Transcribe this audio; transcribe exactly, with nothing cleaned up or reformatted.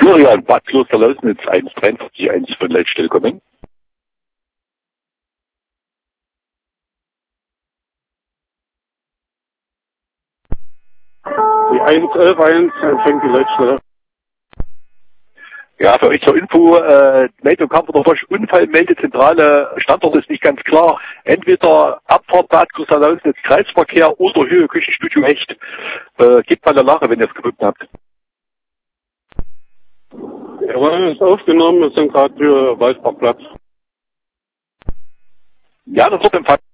Florian, Bad Kloster-Lausnitz, eins drei vier eins von Leitstelle kommen. Die eins elf eins empfängt die Leitstelle. Ja, für euch zur Info, äh, Meldung kam von der Bosch Unfallmeldezentrale, Standort ist nicht ganz klar. Entweder Abfahrt Bad Kloster-Lausnitz, Kreisverkehr oder Höhe Küchenstudio Hecht. Äh, gebt mal eine Lache, wenn ihr es gefunden habt. Jawohl, ist aufgenommen, wir sind gerade für Waldparkplatz. Ja, das wird empfangen.